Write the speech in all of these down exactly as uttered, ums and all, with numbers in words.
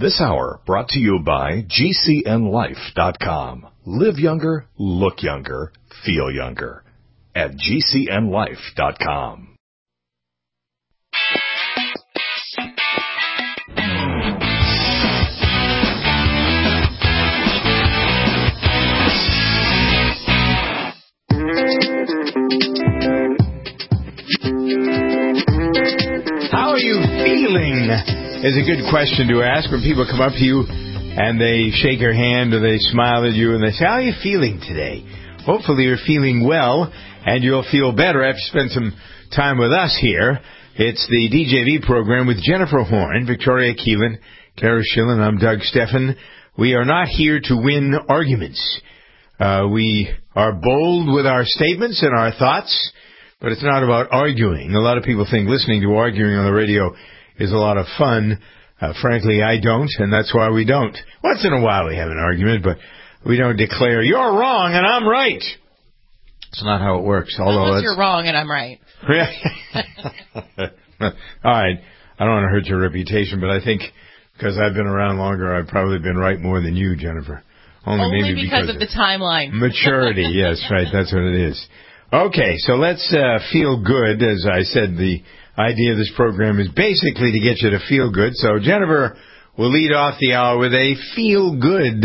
This hour brought to you by G C N life dot com. Live younger, look younger, feel younger at G C N life dot com. How are you feeling is a good question to ask when people come up to you and they shake your hand or they smile at you and they say, how are you feeling today? Hopefully you're feeling well and you'll feel better after you spend some time with us here. It's the D J V program with Jennifer Horn, Victoria Keelan, Kara Schillen. I'm Doug Steffen. We are not here to win arguments. Uh, we are bold with our statements and our thoughts, but it's not about arguing. A lot of people think listening to arguing on the radio is a lot of fun. Uh, frankly, I don't, and that's why we don't. Once in a while we have an argument, but we don't declare, you're wrong and I'm right. It's not how it works. Although Unless you're wrong and I'm right. All right. I don't want to hurt your reputation, but I think because I've been around longer, I've probably been right more than you, Jennifer. Only, Only maybe because, because of the timeline. Maturity, yes, right. That's what it is. Okay, so let's uh, feel good. As I said, the idea of this program is basically to get you to feel good. So Jennifer will lead off the hour with a feel good.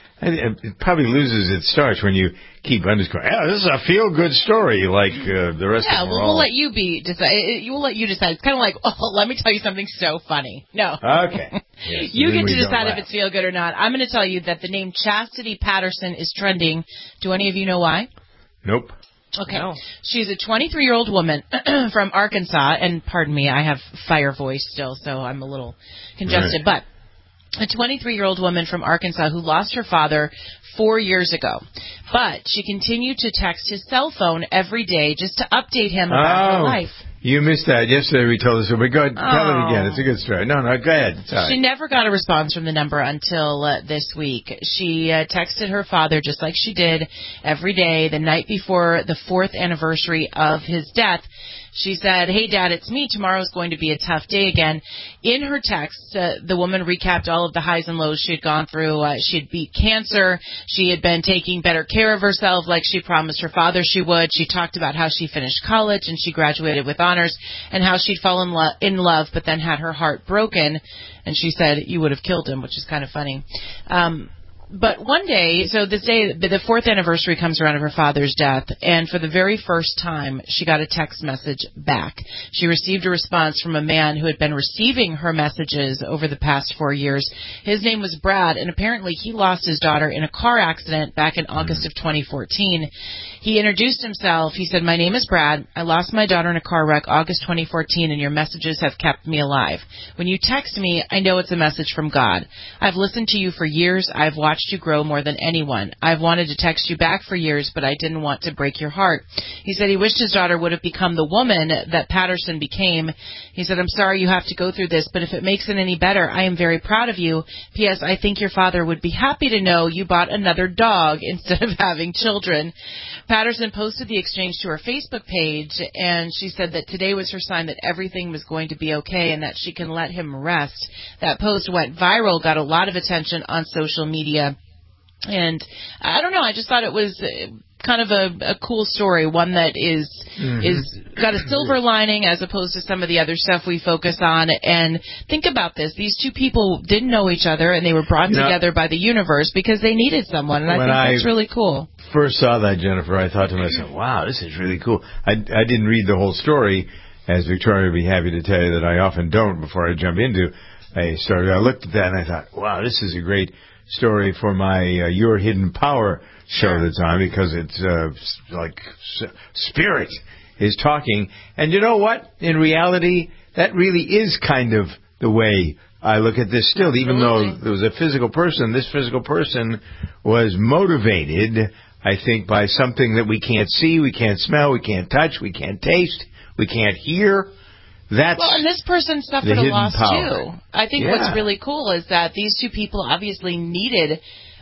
It probably loses its starch when you keep underscoring. Oh, this is a feel good story, like uh, the rest yeah, of them. Yeah, well, all. we'll let you be decide. We'll let you decide. It's kind of like, oh, let me tell you something so funny. No. Okay. Yes, you get to decide if it's feel good or not. I'm going to tell you that the name Chastity Patterson is trending. Do any of you know why? Nope. Okay. No. She's a twenty-three-year-old woman from Arkansas, and pardon me, I have fire voice still, so I'm a little congested. Right. But a twenty-three-year-old woman from Arkansas who lost her father four years ago. But she continued to text his cell phone every day just to update him about oh, her life. You missed that. Yesterday we told us, but go ahead, oh. tell it again. It's a good story. No, no, go ahead. Sorry. She never got a response from the number until uh, this week. She uh, texted her father just like she did every day the night before the fourth anniversary of his death. She said, hey, Dad, it's me. Tomorrow's going to be a tough day again. In her text, uh, the woman recapped all of the highs and lows she had gone through. Uh, she had beat cancer. She had been taking better care of herself like she promised her father she would. She talked about how she finished college and she graduated with honors and how she'd fallen lo- in love but then had her heart broken. And she said, you would have killed him, which is kind of funny. Um But one day, so this day, the fourth anniversary comes around of her father's death, and for the very first time, she got a text message back. She received a response from a man who had been receiving her messages over the past four years. His name was Brad, and apparently he lost his daughter in a car accident back in August of twenty fourteen. He introduced himself. He said, my name is Brad. I lost my daughter in a car wreck August twenty fourteen, and your messages have kept me alive. When you text me, I know it's a message from God. I've listened to you for years. I've watched you grow more than anyone. I've wanted to text you back for years, but I didn't want to break your heart. He said he wished his daughter would have become the woman that Patterson became. He said, I'm sorry you have to go through this, but if it makes it any better, I am very proud of you. P S. I think your father would be happy to know you bought another dog instead of having children. Patterson posted the exchange to her Facebook page, and she said that today was her sign that everything was going to be okay and that she can let him rest. That post went viral, got a lot of attention on social media. And I don't know, I just thought it was kind of a, a cool story, one that is mm-hmm. is got a silver lining as opposed to some of the other stuff we focus on. And think about this. These two people didn't know each other, and they were brought you together know, by the universe because they needed someone, and I think I that's really cool. First saw that, Jennifer, I thought to myself, wow, this is really cool. I, I didn't read the whole story, as Victoria would be happy to tell you that I often don't before I jump into a story. I looked at that and I thought, wow, this is a great story for my uh, Your Hidden Power show sure. that's on, because it's uh, like s- spirit is talking. And you know what? In reality, that really is kind of the way I look at this still. Even though there was a physical person, this physical person was motivated, I think, by something that we can't see, we can't smell, we can't touch, we can't taste, we can't hear. That's well, and this person suffered a loss, power. too. I think yeah. what's really cool is that these two people obviously needed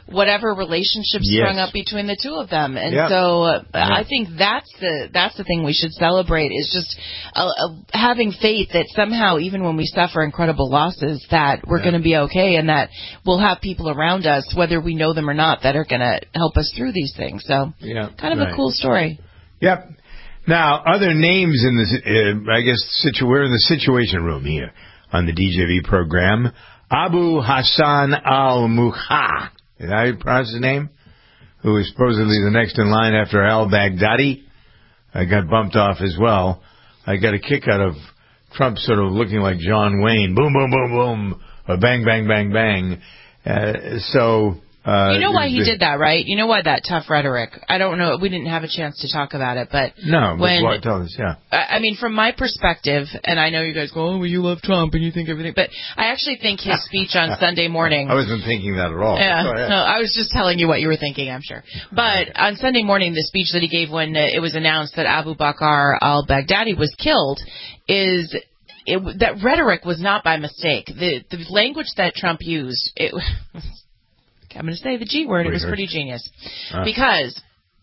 whatever relationship Yes. sprung up between the two of them. And Yep. so uh, Yeah. I think that's the that's the thing we should celebrate, is just uh, uh, having faith that somehow, even when we suffer incredible losses, that we're Yeah. going to be okay, and that we'll have people around us, whether we know them or not, that are going to help us through these things. So Yeah, kind of right. a cool story. Yep. Now, other names in the, uh, I guess, situ- we're in the Situation Room here on the D J V program. Abu Hassan al-Muha, is that how you pronounce his name? Who is supposedly the next in line after al-Baghdadi. I got bumped off as well. I got a kick out of Trump sort of looking like John Wayne. Boom, boom, boom, boom. Or bang, bang, bang, bang. Uh, so... Uh, You know why he the, did that, right? You know why that tough rhetoric? I don't know. We didn't have a chance to talk about it, but No, but when, what, tell us, yeah. I I mean, from my perspective, and I know you guys go, oh, well, you love Trump and you think everything, but I actually think his speech on Sunday morning. I wasn't thinking that at all. Yeah, Go ahead. no, I was just telling you what you were thinking, I'm sure. But on Sunday morning, the speech that he gave when it was announced that Abu Bakr al-Baghdadi was killed is... It, that rhetoric was not by mistake. The the language that Trump used, it, I'm going to say the G word, it was pretty genius. Ah. Because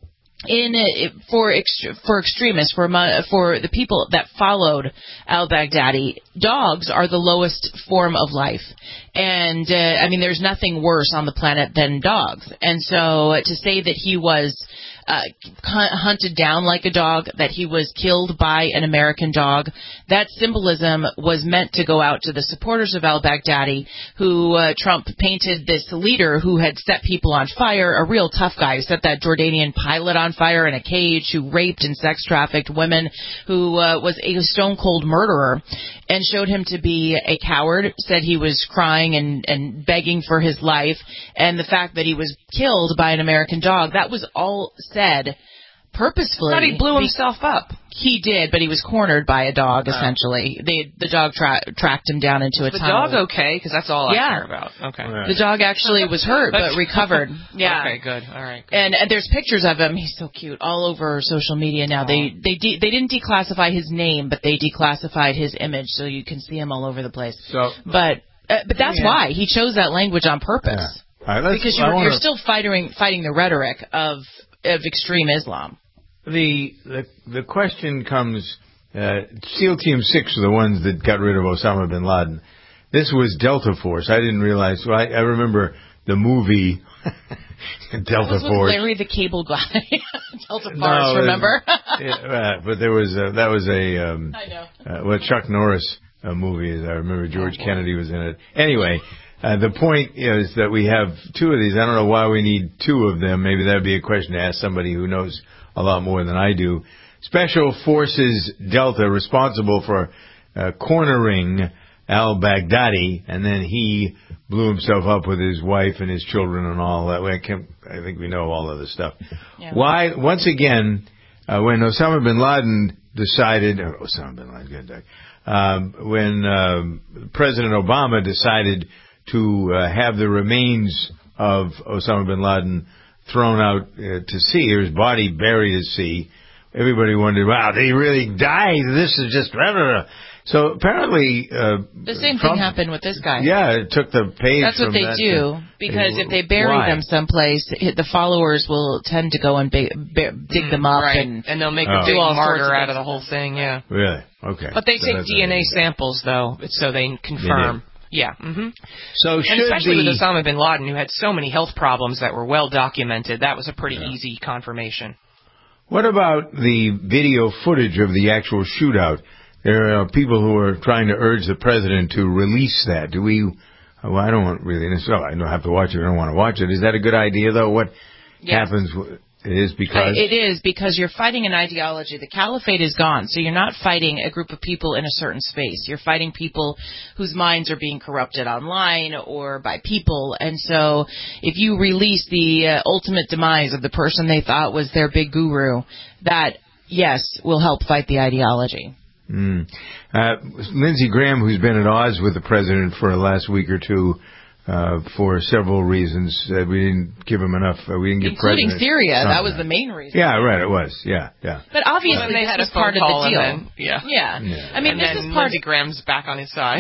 in it, for ext, for extremists, for for the people that followed al-Baghdadi, dogs are the lowest form of life. And, uh, I mean, there's nothing worse on the planet than dogs. And so to say that he was uh, hunted down like a dog, that he was killed by an American dog, that symbolism was meant to go out to the supporters of al-Baghdadi, who uh, Trump painted this leader who had set people on fire, a real tough guy who set that Jordanian pilot on fire in a cage, who raped and sex trafficked women, who uh, was a stone-cold murderer, and showed him to be a coward, said he was crying and, and begging for his life, and the fact that he was killed by an American dog, that was all said purposefully. I thought he blew himself up. He did, but he was cornered by a dog, Oh. essentially. They, the dog tra- tracked him down into a the tunnel. dog okay? Because that's all Yeah. I care about. Okay. Right. The dog actually was hurt, but recovered. Yeah. Okay, good. All right. Good. And, and there's pictures of him. He's so cute, all over social media now. They they de- they didn't declassify his name, but they declassified his image, so you can see him all over the place. So, But uh, but that's Yeah. why he chose that language on purpose, yeah. All right, let's, because I you're, wanna, you're still fighting fighting the rhetoric of of extreme Islam. the, the the question comes. Uh, SEAL Team Six are the ones that got rid of Osama bin Laden. This was Delta Force. I didn't realize. Well, I, I remember the movie Delta That was with Force. Larry the Cable Guy. Delta Force, No, it- remember? yeah, right, but there was a, that was a um, I know. uh, well Chuck Norris uh, movie. I remember George Kennedy was in it. Anyway, uh, the point is that we have two of these. I don't know why we need two of them. Maybe that'd be a question to ask somebody who knows a lot more than I do. Special Forces Delta, responsible for uh, cornering al-Baghdadi, and then he blew himself up with his wife and his children and all that. I, can't, I think we know all of this stuff. Yeah. Why, once again, uh, when Osama bin Laden decided, or Osama bin Laden, good, Doug, um, when um, President Obama decided to uh, have the remains of Osama bin Laden thrown out uh, to sea, or his body buried at sea, everybody wondered, wow, did he really die? This is just... Blah, blah, blah. So apparently... Uh, The same Trump, thing happened with this guy. Yeah, it took the page That's what from they that do, to- because if they bury Why? them someplace, the followers will tend to go and ba- ba- dig them up. right. And, And they'll make Oh. a big Do all sorts martyr of out things of the whole thing, yeah. Really? Okay. But they So take that's D N A it. samples, though, so they confirm. Yeah. hmm So should And especially the... with Osama bin Laden, who had so many health problems that were well documented, that was a pretty Yeah. easy confirmation. What about the video footage of the actual shootout? There are people who are trying to urge the president to release that. Do we... Well, I don't want really... So I don't have to watch it. I don't want to watch it. Is that a good idea, though? What Yeah. happens... It is because... It is, because you're fighting an ideology. The caliphate is gone, so you're not fighting a group of people in a certain space. You're fighting people whose minds are being corrupted online or by people. And so if you release the uh, ultimate demise of the person they thought was their big guru, that, yes, will help fight the ideology. Mm. Uh, Lindsey Graham, who's been at odds with the president for the last week or two, uh, for several reasons, uh, we didn't give him enough. Uh, we didn't give Including president Syria. something. That was the main reason. Yeah, right. It was. Yeah, yeah. But obviously When they this had a was part of phone call the and deal. then- yeah. yeah. Yeah. I mean, And this then is part Lindsey Graham's back on his side.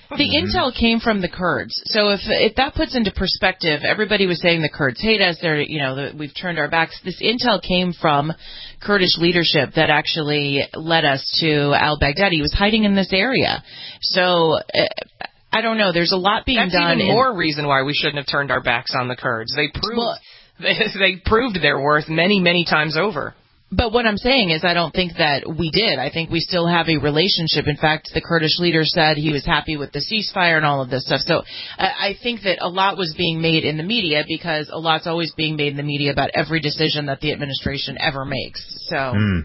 The mm-hmm. intel came from the Kurds. So if if that puts into perspective, everybody was saying the Kurds hate us. They're, you know, the, we've turned our backs. This intel came from Kurdish leadership that actually led us to al-Baghdadi. He was hiding in this area. So uh, I don't know. There's a lot being That's done. That's even in, more reason why we shouldn't have turned our backs on the Kurds. They proved well, they, they proved their worth many, many times over. But what I'm saying is I don't think that we did. I think we still have a relationship. In fact, the Kurdish leader said he was happy with the ceasefire and all of this stuff. So I think that a lot was being made in the media because a lot's always being made in the media about every decision that the administration ever makes. So, mm.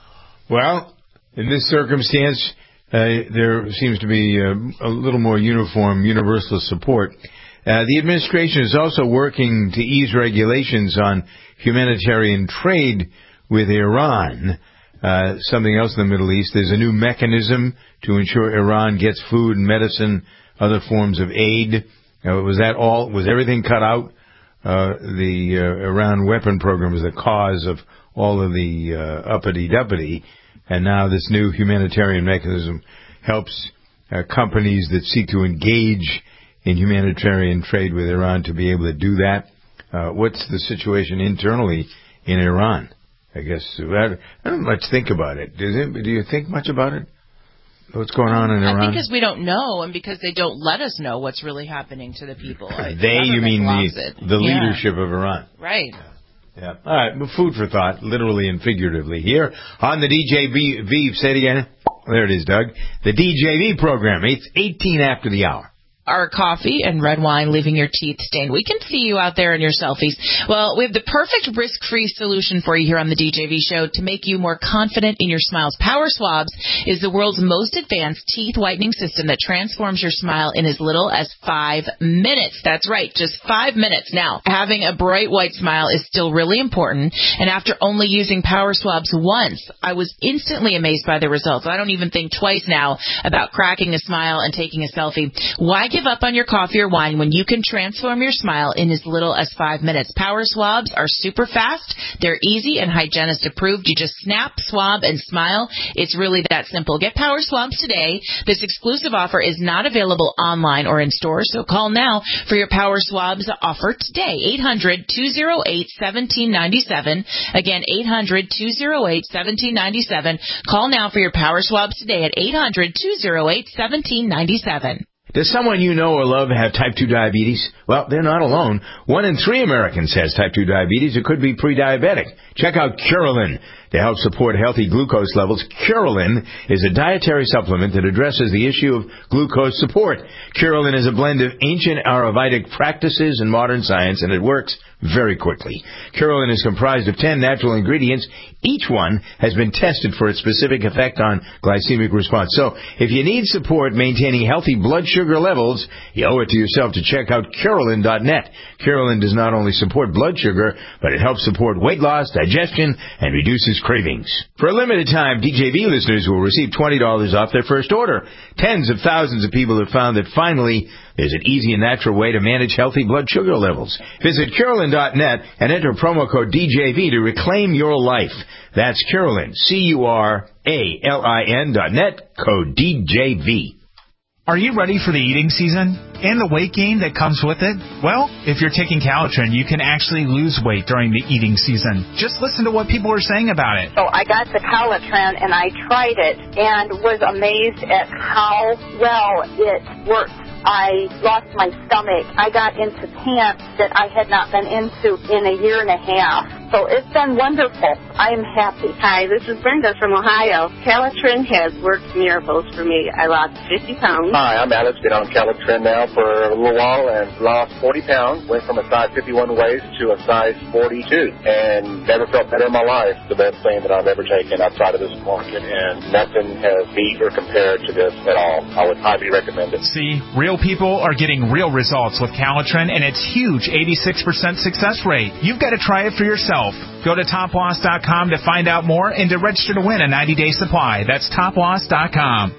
Well, in this circumstance, uh, there seems to be uh, a little more uniform, universal support. Uh, the administration is also working to ease regulations on humanitarian trade with Iran. Uh, something else in the Middle East. There's a new mechanism to ensure Iran gets food and medicine, other forms of aid. Uh, was that all? Was everything cut out? Uh, the uh, Iran weapon program was the cause of all of the uh, uppity-duppity. And now this new humanitarian mechanism helps uh, companies that seek to engage in humanitarian trade with Iran to be able to do that. Uh, what's the situation internally in Iran? I guess I don't much think about it. Does it. Do you think much about it? What's going on in Iran? I think because we don't know, and because they don't let us know what's really happening to the people. They, the you mean the the yeah. leadership of Iran? Right. Yeah. yeah. All right. Well, food for thought, literally and figuratively. Here on the D J V. Say it again. There it is, Doug. The D J V program. It's eighteen after the hour. Our coffee and red wine leaving your teeth stained. We can see you out there in your selfies. Well, we have the perfect risk-free solution for you here on the D J V show to make you more confident in your smiles. Power Swabs is the world's most advanced teeth whitening system that transforms your smile in as little as five minutes. That's right, just five minutes. Now, having a bright white smile is still really important, and after only using Power Swabs once, I was instantly amazed by the results. I don't even think twice now about cracking a smile and taking a selfie. Why give up on your coffee or wine when you can transform your smile in as little as five minutes. Power Swabs are super fast. They're easy and hygienist approved. You just snap, swab, and smile. It's really that simple. Get Power Swabs today. This exclusive offer is not available online or in stores, so call now for your Power Swabs offer today. eight hundred, two oh eight, one seven nine seven. Again, eight hundred, two oh eight, one seven nine seven. Call now for your Power Swabs today at eight hundred, two oh eight, one seven nine seven. Does someone you know or love have type two diabetes? Well, they're not alone. One in three Americans has type two diabetes. It could be pre-diabetic. Check out Curelin. To help support healthy glucose levels, Curelin is a dietary supplement that addresses the issue of glucose support. Curelin is a blend of ancient Ayurvedic practices and modern science, and it works very quickly. Curelin is comprised of ten natural ingredients. Each one has been tested for its specific effect on glycemic response. So, if you need support maintaining healthy blood sugar levels, you owe it to yourself to check out Curelin dot net. Curelin does not only support blood sugar, but it helps support weight loss, digestion, and reduces cravings. For a limited time, D J V listeners will receive twenty dollars off their first order. Tens of thousands of people have found that finally there's an easy and natural way to manage healthy blood sugar levels. Visit Curelin dot net and enter promo code D J V to reclaim your life. That's Curelin, C U R A L I N dot net, code D J V. Are you ready for the eating season and the weight gain that comes with it? Well, if you're taking Calitrin, you can actually lose weight during the eating season. Just listen to what people are saying about it. So I got the Calitrin and I tried it and was amazed at how well it worked. I lost my stomach. I got into pants that I had not been into in a year and a half. So it's been wonderful. I am happy. Hi, this is Brenda from Ohio. Calitrin has worked miracles for me. I lost fifty pounds. Hi, I'm Alex. Been on Calitrin now for a little while and lost forty pounds. Went from a size fifty-one waist to a size forty-two and never felt better in my life. The best thing that I've ever taken outside of this market, and nothing has beat or compared to this at all. I would highly recommend it. See, real people are getting real results with Calitrin, and its huge eighty-six percent success rate. You've got to try it for yourself. Go to top loss dot com to find out more and to register to win a ninety-day supply. That's top loss dot com.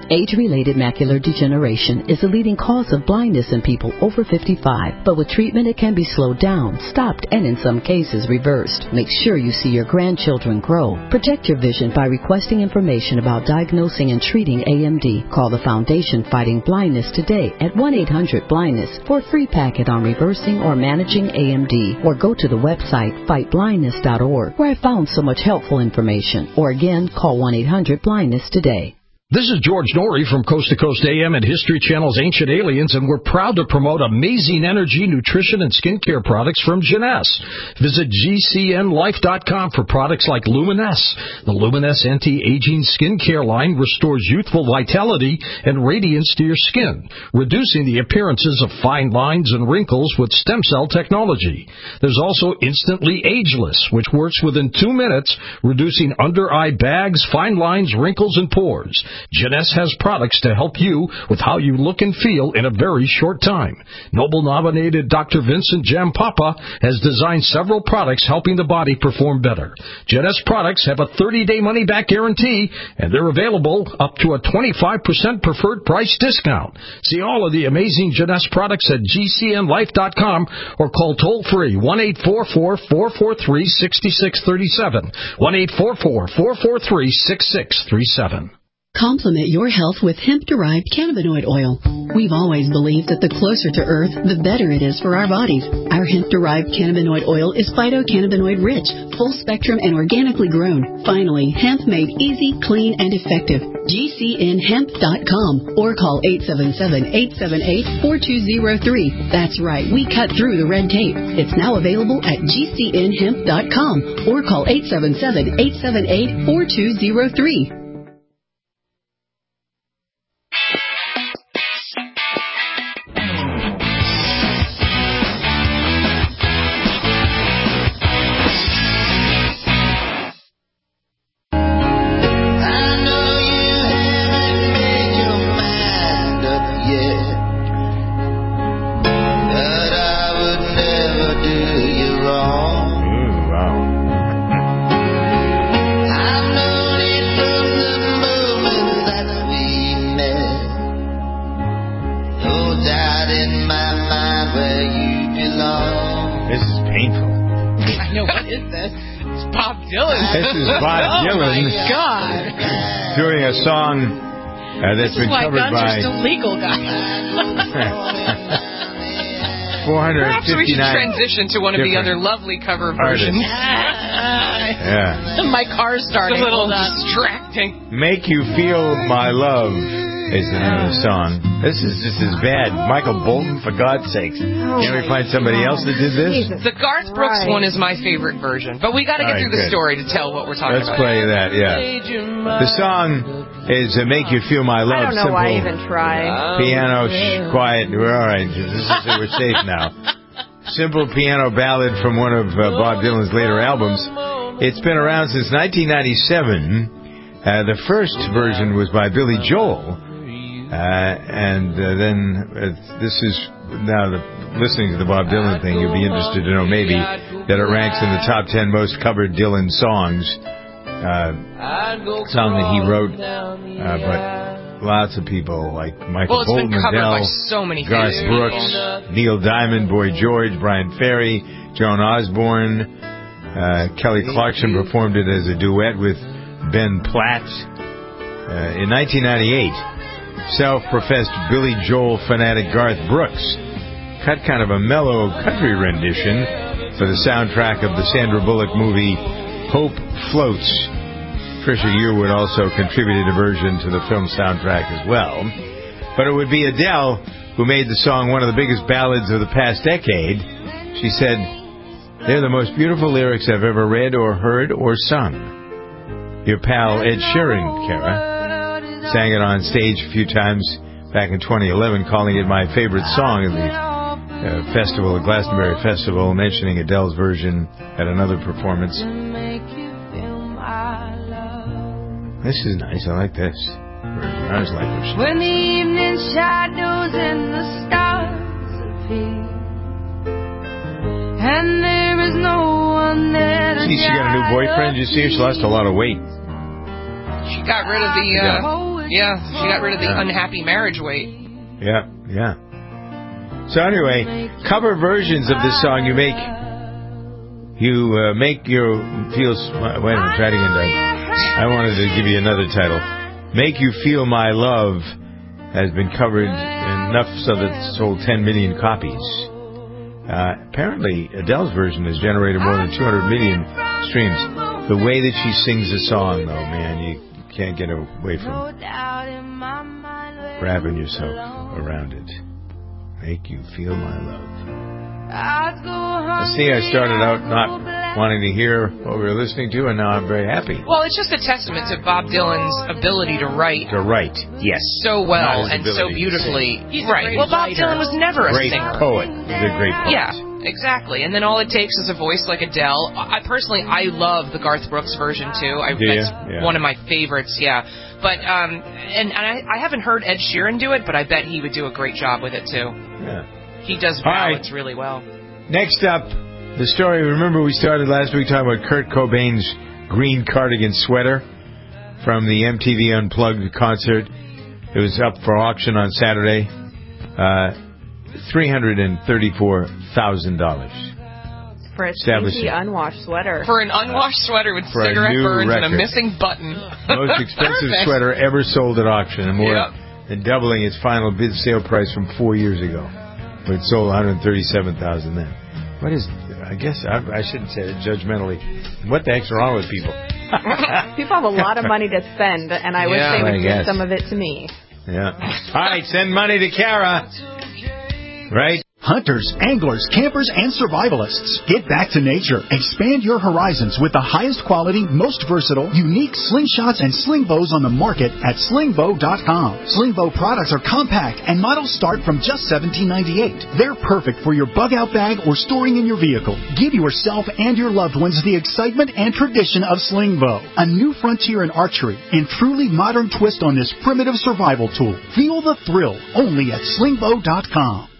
Age-related macular degeneration is the leading cause of blindness in people over fifty-five, but with treatment it can be slowed down, stopped, and in some cases reversed. Make sure you see your grandchildren grow. Protect your vision by requesting information about diagnosing and treating A M D. Call the Foundation Fighting Blindness today at one eight hundred blindness for a free packet on reversing or managing A M D, or go to the website fight blindness dot org, where I found so much helpful information. Or again, call one eight hundred blindness today. This is George Norrie from Coast to Coast A M and History Channel's Ancient Aliens, and we're proud to promote amazing energy, nutrition, and skincare products from Jeunesse. Visit G C N life dot com for products like Luminesse. The Luminesse anti-aging skincare line restores youthful vitality and radiance to your skin, reducing the appearances of fine lines and wrinkles with stem cell technology. There's also Instantly Ageless, which works within two minutes, reducing under-eye bags, fine lines, wrinkles, and pores. Jeunesse has products to help you with how you look and feel in a very short time. Nobel-nominated Doctor Vincent Jampapa has designed several products helping the body perform better. Jeunesse products have a thirty-day money-back guarantee, and they're available up to a twenty-five percent preferred price discount. See all of the amazing Jeunesse products at G C N life dot com or call toll-free one eight four four, four four three, six six three seven, one eight four four, four four three, six six three seven. Complement your health with hemp-derived cannabinoid oil. We've always believed that the closer to Earth, the better it is for our bodies. Our hemp-derived cannabinoid oil is phytocannabinoid-rich, full-spectrum, and organically grown. Finally, hemp made easy, clean, and effective. G C N hemp dot com or call eight seven seven, eight seven eight, four two zero three. That's right, we cut through the red tape. It's now available at G C N hemp dot com or call eight seven seven, eight seven eight, four two zero three. Doing a song uh, that's this been is why covered guns by are still legal, guys. four hundred fifty-nine. Perhaps we should transition to one of the other lovely cover versions. Yeah. My car's starting. It's a little distracting. Make You Feel My Love is the name of the song. This is just as bad. Michael Bolton, for God's sakes. Can't we find somebody else that did this? The Garth Brooks Right. one is my favorite version, but we got to get All right, through the good. story to tell what we're talking Let's about. play that, yeah. The song is uh, Make You Feel My Love. I don't know Simple why I even tried. piano, shh, quiet. We're all right. This is, we're safe now. Simple piano ballad from one of uh, Bob Dylan's later albums. It's been around since nineteen ninety-seven. Uh, the first version was by Billy Joel. Uh, and uh, then uh, this is now the, listening to the Bob Dylan thing, you'll be interested to know maybe that it ranks in the top ten most covered Dylan songs. Uh, song that he wrote, uh, but lots of people like Michael Well, it's Bolton, been covered Adele, by so many Garth famous Brooks, people. Neil Diamond, Boy George, Brian Ferry, Joan Osborne. Uh, Kelly Clarkson performed it as a duet with Ben Platt. Uh, in nineteen ninety-eight, self-professed Billy Joel fanatic Garth Brooks cut kind of a mellow country rendition for the soundtrack of the Sandra Bullock movie Hope Floats. Trisha Yearwood also contributed a version to the film soundtrack as well. But it would be Adele who made the song one of the biggest ballads of the past decade. She said, "They're the most beautiful lyrics I've ever read or heard or sung." Your pal Ed Sheeran, Kara, sang it on stage a few times back in twenty eleven, calling it my favorite song at the uh, festival, the Glastonbury Festival, mentioning Adele's version at another performance. This is nice. I like this version. I always like this. When the evening shadows and the stars appear, and there is no one there to See, she got a new boyfriend. You see her? She lost a lot of weight. She got rid of the uh, Yeah, she got rid of the Yeah. unhappy marriage weight. Yeah, yeah. So anyway, cover versions of this song you make. You uh, make your feels. Wait a minute, try it again, Doug. I wanted to give you another title. Make You Feel My Love has been covered enough so that it sold ten million copies. Uh, apparently, Adele's version has generated more than two hundred million streams. The way that she sings the song, though, man, you can't get away from wrapping yourself around it. Make You Feel My Love. I see I started out not wanting to hear what we were listening to, and now I'm very happy. Well, it's just a testament to Bob Dylan's ability to write. To write, yes. So well Not his and so ability to beautifully. He's a Right. great Well, Bob writer. Dylan was never a Great singer. poet. He's a great poet. Yeah, exactly. And then all it takes is a voice like Adele. I personally, I love the Garth Brooks version too. I, Do ya? that's Yeah. one of my favorites. Yeah, but um, and, and I, I haven't heard Ed Sheeran do it, but I bet he would do a great job with it too. Yeah. He does All right. balance really well. Next up, the story. Remember, we started last week talking about Kurt Cobain's green cardigan sweater from the M T V Unplugged concert. It was up for auction on Saturday. Uh, three hundred thirty-four thousand dollars. For a stinky, unwashed sweater. For an unwashed sweater with For a cigarette new burns and a record. missing button. Most expensive Perfect. sweater ever sold at auction, and more Yep. than doubling its final bid sale price from four years ago. But it sold one hundred thirty-seven thousand dollars then. What is, I guess, I, I shouldn't say it judgmentally. What the heck's wrong with people? People have a lot of money to spend, and I wish Yeah, they would I give guess. some of it to me. Yeah. All right, send money to Kara. Right? Hunters, anglers, campers, and survivalists. Get back to nature. Expand your horizons with the highest quality, most versatile, unique slingshots and sling bows on the market at sling bow dot com. Sling bow products are compact and models start from just seventeen ninety-eight. They're perfect for your bug out bag or storing in your vehicle. Give yourself and your loved ones the excitement and tradition of sling bow. A new frontier in archery and truly modern twist on this primitive survival tool. Feel the thrill only at sling bow dot com.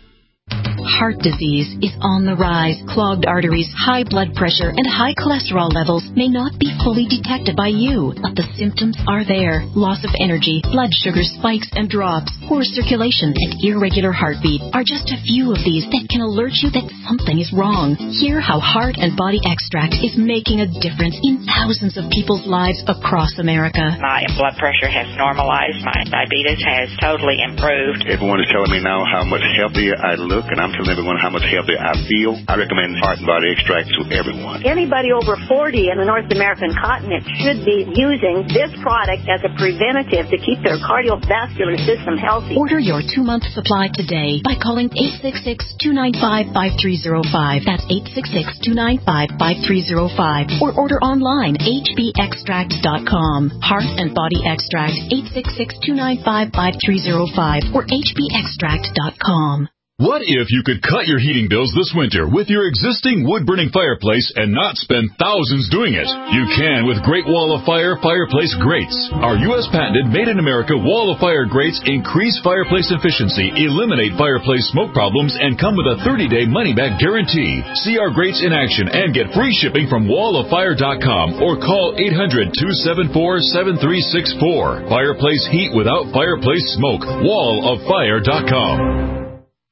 Heart disease is on the rise. Clogged arteries, high blood pressure, and high cholesterol levels may not be fully detected by you, but the symptoms are there. Loss of energy, blood sugar spikes and drops, poor circulation, and irregular heartbeat are just a few of these that can alert you that something is wrong. Hear how Heart and Body Extract is making a difference in thousands of people's lives across America. My blood pressure has normalized. My diabetes has totally improved. Everyone is telling me now how much healthier I look, and I'm telling everyone how much healthier I feel. I recommend Heart and Body Extract to everyone. Anybody over forty in the North American continent should be using this product as a preventative to keep their cardiovascular system healthy. Order your two-month supply today by calling eight six six, two nine five, five three zero five. That's eight six six, two nine five, five three zero five. Or order online, h b extract dot com. Heart and Body Extract, eight six six, two nine five, five three zero five or h b extract dot com. What if you could cut your heating bills this winter with your existing wood-burning fireplace and not spend thousands doing it? You can with Great Wall of Fire fireplace grates. Our U S patented made-in-America Wall of Fire grates increase fireplace efficiency, eliminate fireplace smoke problems, and come with a thirty-day money-back guarantee. See our grates in action and get free shipping from wall of fire dot com or call eight hundred, two seven four, seven three six four. Fireplace heat without fireplace smoke. wall of fire dot com.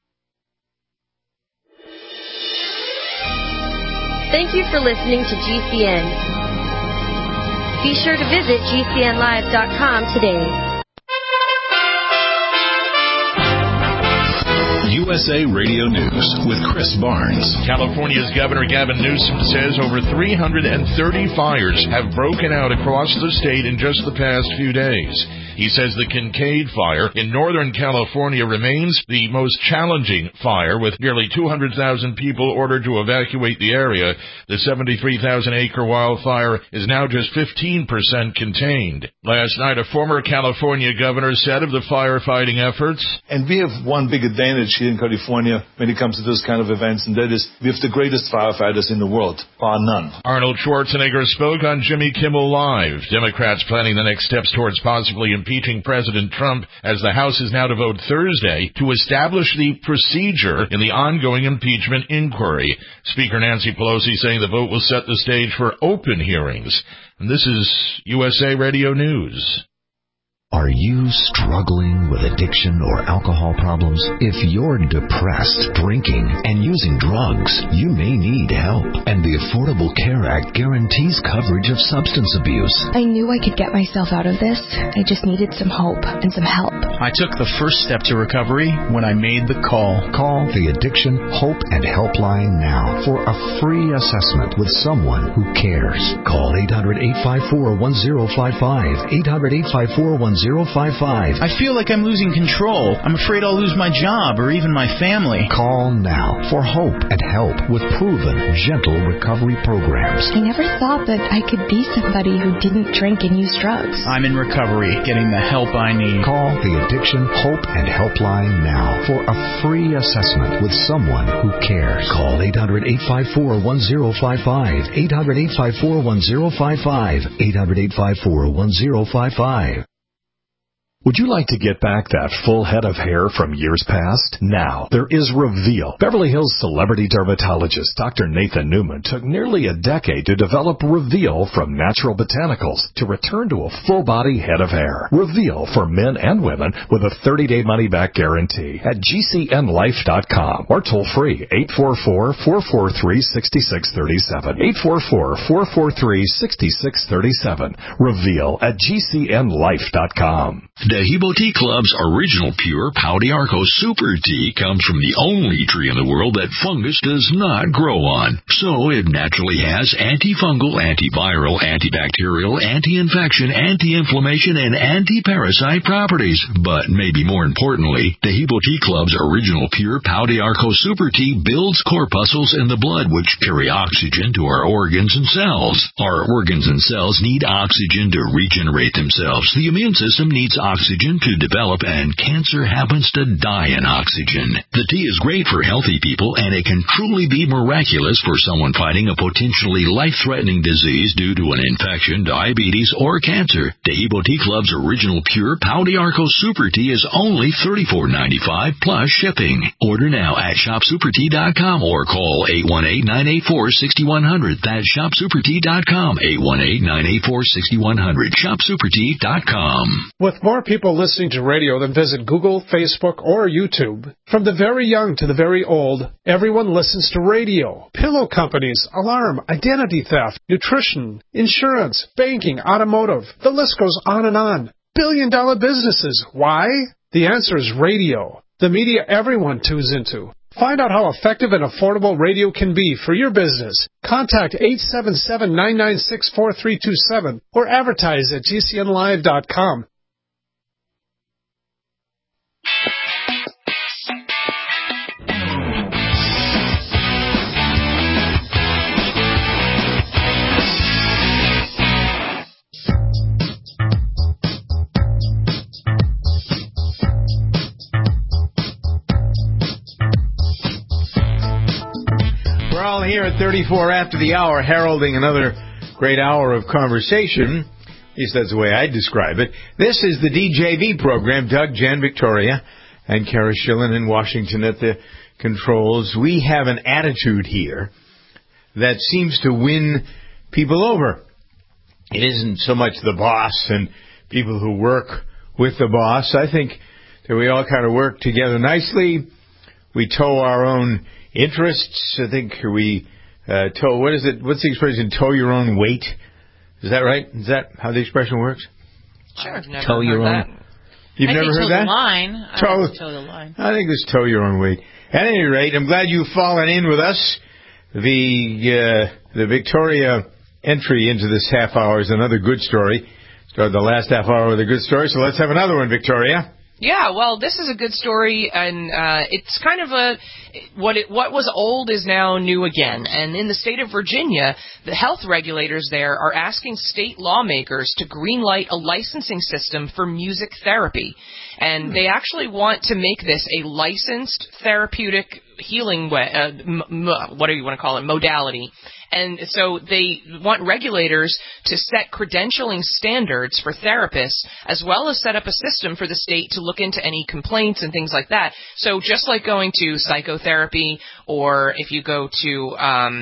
Thank you for listening to G C N. Be sure to visit G C N live dot com today. U S A Radio News with Chris Barnes. California's Governor Gavin Newsom says over three hundred thirty fires have broken out across the state in just the past few days. He says the Kincaid fire in Northern California remains the most challenging fire, with nearly two hundred thousand people ordered to evacuate the area. The seventy-three thousand acre wildfire is now just fifteen percent contained. Last night, a former California governor said of the firefighting efforts, "And we have one big advantage here in California when it comes to those kind of events, and that is we have the greatest firefighters in the world, bar none." Arnold Schwarzenegger spoke on Jimmy Kimmel Live. Democrats planning the next steps towards possibly impeaching President Trump, as the House is now to vote Thursday to establish the procedure in the ongoing impeachment inquiry. Speaker Nancy Pelosi saying the vote will set the stage for open hearings. And this is U S A Radio News. Are you struggling with addiction or alcohol problems? If you're depressed, drinking, and using drugs, you may need help. And the Affordable Care Act guarantees coverage of substance abuse. I knew I could get myself out of this. I just needed some hope and some help. I took the first step to recovery when I made the call. Call the Addiction Hope and Helpline now for a free assessment with someone who cares. Call eight hundred, eight five four, one zero five five, eight hundred, eight five four, one zero five five. I feel like I'm losing control. I'm afraid I'll lose my job or even my family. Call now for hope and help with proven, gentle recovery programs. I never thought that I could be somebody who didn't drink and use drugs. I'm in recovery, getting the help I need. Call the Addiction Hope and Helpline now for a free assessment with someone who cares. Call eight hundred, eight five four, one zero five five, eight hundred, eight five four, one zero five five, eight hundred, eight five four, one zero five five. Would you like to get back that full head of hair from years past? Now, there is Reveal. Beverly Hills celebrity dermatologist Doctor Nathan Newman took nearly a decade to develop Reveal from natural botanicals to return to a full-body head of hair. Reveal for men and women with a thirty-day money-back guarantee at G C N life dot com or toll-free eight four four, four four three, six six three seven. eight four four, four four three, six six three seven. Reveal at G C N life dot com. Dehibo Tea Club's original pure Pau d'Arco Super Tea comes from the only tree in the world that fungus does not grow on. So it naturally has antifungal, antiviral, antibacterial, anti-infection, anti-inflammation, and anti-parasite properties. But maybe more importantly, Dehibo Tea Club's original pure Pau d'Arco Super Tea builds corpuscles in the blood which carry oxygen to our organs and cells. Our organs and cells need oxygen to regenerate themselves. The immune system needs oxygen to develop, and cancer happens to die in oxygen. The tea is great for healthy people, and it can truly be miraculous for someone fighting a potentially life-threatening disease due to an infection, diabetes, or cancer. Dehibo Tea Club's original pure Pau d'Arco Super Tea is only thirty-four ninety-five plus shipping. Order now at shop super tea dot com or call eight one eight, nine eight four, six one zero zero. That's shop super tea dot com, eight one eight, nine eight four, six one zero zero. shop super tea dot com. With more people listening to radio than visit Google, Facebook, or YouTube, from the very young to the very old, everyone listens to radio. Pillow companies, alarm, identity theft, nutrition, insurance, banking, automotive. The list goes on and on. Billion dollar businesses. Why? The answer is radio. The media everyone tunes into. Find out how effective and affordable radio can be for your business. Contact eight seven seven, nine nine six, four three two seven or advertise at G C N live dot com. We're all here at thirty-four after the hour, heralding another great hour of conversation. At least that's the way I describe it. This is the D J V program. Doug, Jen, Victoria, and Kara Schillen in Washington at the controls. We have an attitude here that seems to win people over. It isn't so much the boss and people who work with the boss. I think that we all kind of work together nicely. We tow our own interests. I think we uh, tow, what is it? What's the expression? Tow your own weight. Is that right? Is that how the expression works? Sure. I've never Tow heard your that. own. You've I never think heard tow that? The line. Tow, I tow the line. I think it's tow your own weight. At any rate, I'm glad you've fallen in with us. The uh, the Victoria entry into this half hour is another good story. Started the last half hour with a good story, so let's have another one, Victoria. Yeah, well, this is a good story, and uh, it's kind of a what it what was old is now new again. And in the state of Virginia, the health regulators there are asking state lawmakers to greenlight a licensing system for music therapy, and they actually want to make this a licensed therapeutic healing way, uh, m- m- what do you want to call it, modality. And so they want regulators to set credentialing standards for therapists, as well as set up a system for the state to look into any complaints and things like that. So just like going to psychotherapy, or if you go to um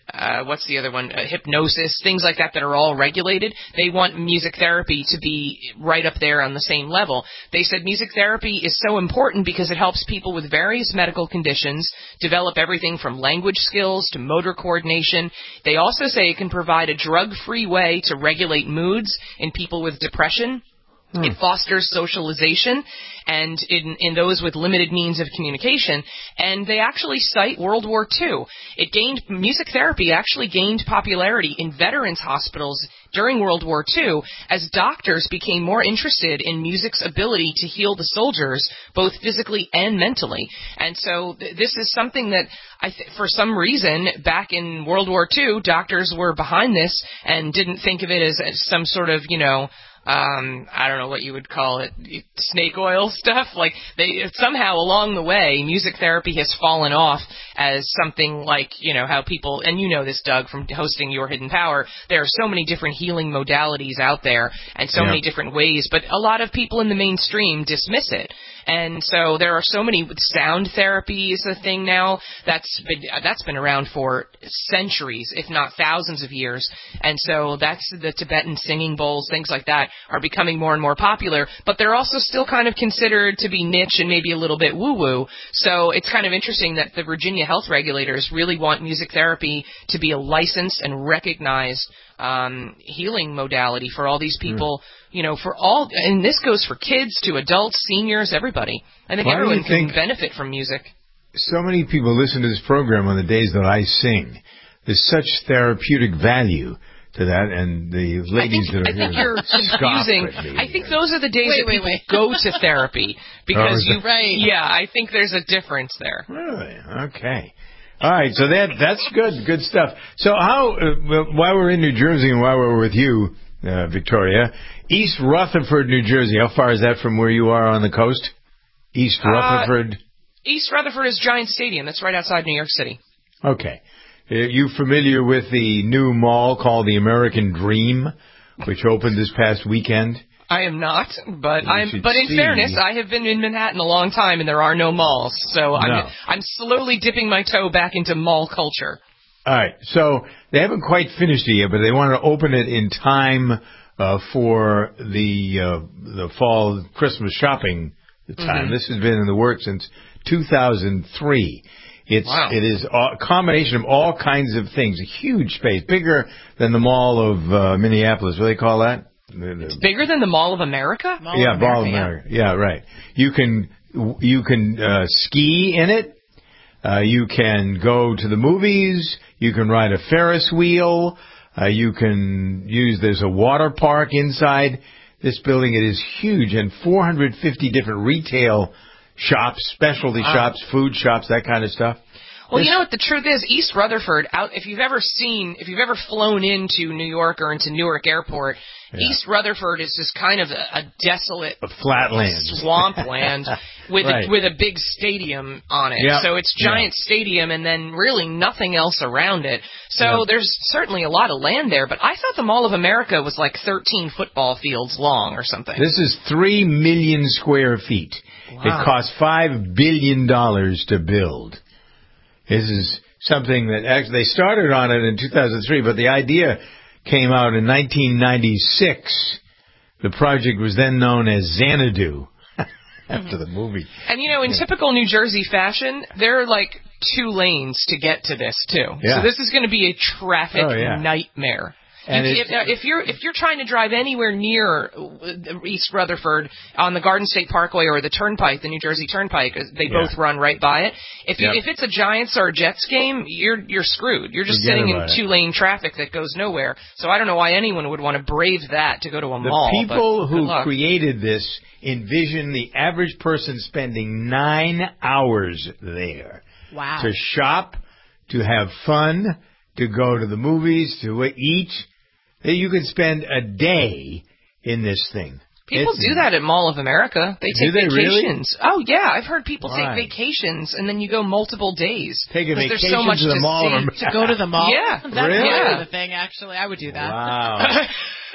uh, what's the other one? Uh, hypnosis, things like that that are all regulated. They want music therapy to be right up there on the same level. They said music therapy is so important because it helps people with various medical conditions develop everything from language skills to motor coordination. They also say it can provide a drug-free way to regulate moods in people with depression. Hmm. It fosters socialization and in, in those with limited means of communication. And they actually cite World War Two. It gained, music therapy actually gained popularity in veterans hospitals during World War Two as doctors became more interested in music's ability to heal the soldiers, both physically and mentally. And so th- this is something that I th- for some reason back in World War Two, doctors were behind this and didn't think of it as, as some sort of, you know, Um, I don't know what you would call it, snake oil stuff. Like they somehow along the way, music therapy has fallen off as something like, you know, how people, and you know this, Doug, from hosting Your Hidden Power, there are so many different healing modalities out there and so yeah. many different ways, but a lot of people in the mainstream dismiss it. And so there are so many. Sound therapy is a thing now that's been that's been around for centuries, if not thousands of years. And so that's the Tibetan singing bowls, things like that are becoming more and more popular. But they're also still kind of considered to be niche and maybe a little bit woo-woo. So it's kind of interesting that the Virginia health regulators really want music therapy to be a licensed and recognized um, healing modality for all these people. Mm. You know, for all, and this goes for kids to adults, seniors, everybody. I think Why everyone do you can think benefit from music. So many people listen to this program on the days that I sing. There's such therapeutic value to that, and the ladies I think, that are I think here you're confusing. I think those are the days wait, that wait, people wait. go to therapy because oh, you, right? Yeah, I think there's a difference there. Really? Okay. All right, so that that's good, good stuff. So how, uh, while we're in New Jersey and while we're with you, uh, Victoria, East Rutherford, New Jersey, how far is that from where you are on the coast? East Rutherford? Uh, East Rutherford is Giant Stadium. That's right outside New York City. Okay. Are you familiar with the new mall called the American Dream, which opened this past weekend? I am not, but You I'm. should But in see. fairness, I have been in Manhattan a long time, and there are no malls. So I'm No. I'm slowly dipping my toe back into mall culture. All right, so they haven't quite finished it yet, but they want to open it in time uh, for the uh, the fall Christmas shopping time. Mm-hmm. This has been in the works since two thousand three. It's Wow. it is a combination of all kinds of things. A huge space, bigger than the Mall of uh, Minneapolis. What do they call that? It's bigger than the Mall of America? Mall yeah, of Mall of America, America. Yeah, right. You can you can uh, ski in it. Uh, you can go to the movies. You can ride a Ferris wheel. Uh, you can use, there's a water park inside this building. It is huge, and four hundred fifty different retail shops, specialty Wow. shops, food shops, that kind of stuff. Well, This- you know what the truth is? East Rutherford, out, if you've ever seen, if you've ever flown into New York or into Newark Airport, Yeah. East Rutherford is just kind of a, a desolate A flat land. swampland with Right. a, with a big stadium on it. Yep. So it's giant stadium and then really nothing else around it. So Yep. there's certainly a lot of land there, but I thought the Mall of America was like thirteen football fields long or something. This is three million square feet. Wow. It cost five billion dollars to build. This is something that actually, they started on it in two thousand three, but the idea came out in nineteen ninety-six. The project was then known as Xanadu after the movie. And, you know, in Yeah. typical New Jersey fashion, there are like two lanes to get to this, too. Yeah. So this is going to be a traffic Oh, yeah. nightmare. And You- it's- if, now, if you're if you're trying to drive anywhere near uh, East Rutherford on the Garden State Parkway or the Turnpike, the New Jersey Turnpike, they Yeah. both run right by it. If you, Yep. if it's a Giants or a Jets game, you're you're screwed. You're just Forget sitting in about it. two lane traffic that goes nowhere. So I don't know why anyone would want to brave that to go to a The mall. people but good who luck. created this envisioned the average person spending nine hours there. Wow. To shop, to have fun, to go to the movies, to eat. You could spend a day in this thing. People It's- do that at Mall of America. They Do take they really? vacations. Oh yeah, I've heard people Why? take vacations and then you go multiple days. Take a 'Cause there's vacation so much to the Mall of see. America. To go to the mall? Yeah. That's Really? kind of the thing, actually. I would do that. Wow.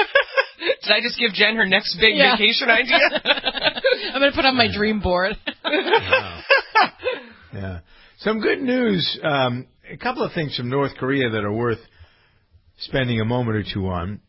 Did I just give Jen her next big Yeah. vacation idea? I'm going to put on my dream board. Wow. Yeah. Some good news. Um, a couple of things from North Korea that are worth spending a moment or two on.